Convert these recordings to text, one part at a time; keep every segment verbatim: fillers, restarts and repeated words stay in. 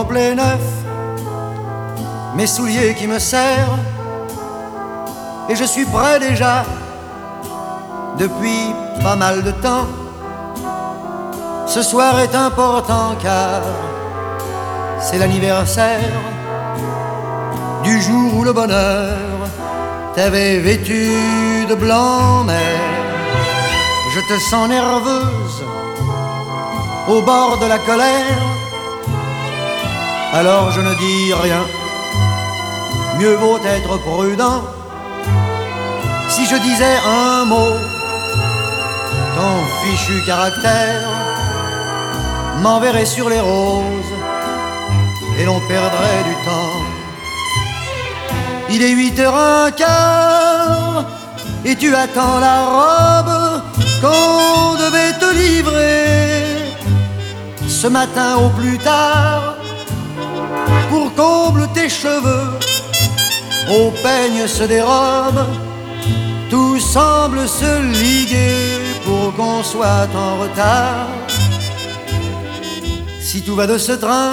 complet neuf, mes souliers qui me serrent, et je suis prêt déjà depuis pas mal de temps. Ce soir est important car c'est l'anniversaire du jour où le bonheur t'avait vêtu de blanc, mais je te sens nerveuse au bord de la colère. Alors je ne dis rien, mieux vaut être prudent. Si je disais un mot, ton fichu caractère m'enverrait sur les roses et l'on perdrait du temps. Il est huit heures un quart et tu attends la robe qu'on devait te livrer ce matin au plus tard. Pour comble tes cheveux au peigne se dérobe, tout semble se liguer pour qu'on soit en retard. Si tout va de ce train,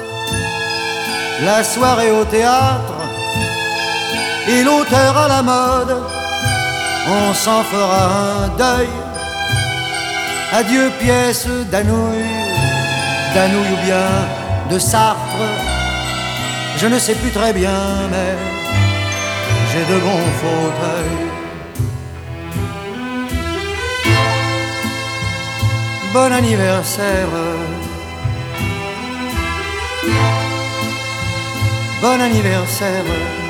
la soirée au théâtre et l'auteur à la mode, on s'en fera un deuil. Adieu pièce d'Anouilh, d'Anouilh ou bien de Sartre, je ne sais plus très bien, mais j'ai de bons fauteuils. Bon anniversaire, bon anniversaire.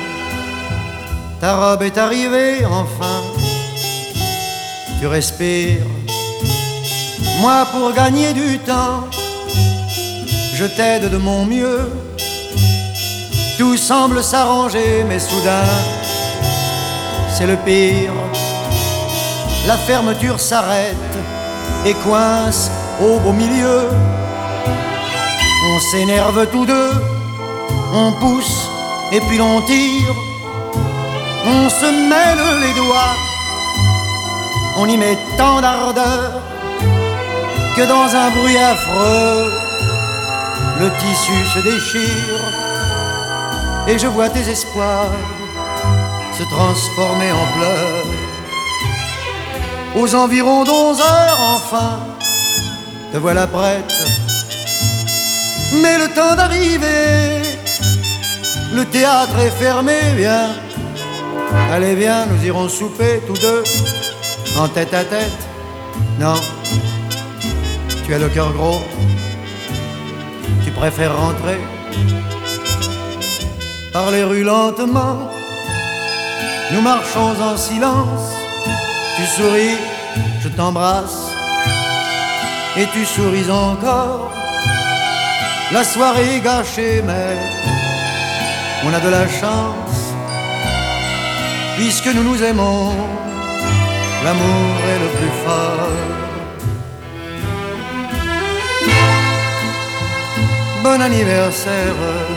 Ta robe est arrivée enfin, tu respires. Moi pour gagner du temps, je t'aide de mon mieux. Tout semble s'arranger, mais soudain, c'est le pire. La fermeture s'arrête et coince au beau milieu. On s'énerve tous deux, on pousse et puis l'on tire. On se mêle les doigts, on y met tant d'ardeur que dans un bruit affreux, le tissu se déchire. Et je vois tes espoirs se transformer en pleurs. Aux environs d'onze heures, enfin, te voilà prête. Mais le temps d'arriver, le théâtre est fermé, viens. Allez viens, nous irons souper tous deux, en tête à tête. Non, tu as le cœur gros, tu préfères rentrer. Par les rues lentement, nous marchons en silence. Tu souris, je t'embrasse, et tu souris encore. La soirée est gâchée, mais on a de la chance, puisque nous nous aimons, l'amour est le plus fort. Bon anniversaire,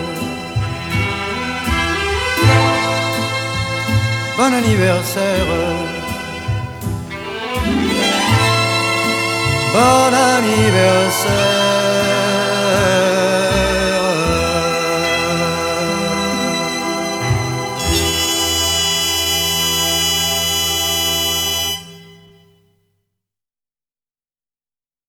bon anniversaire, bon anniversaire.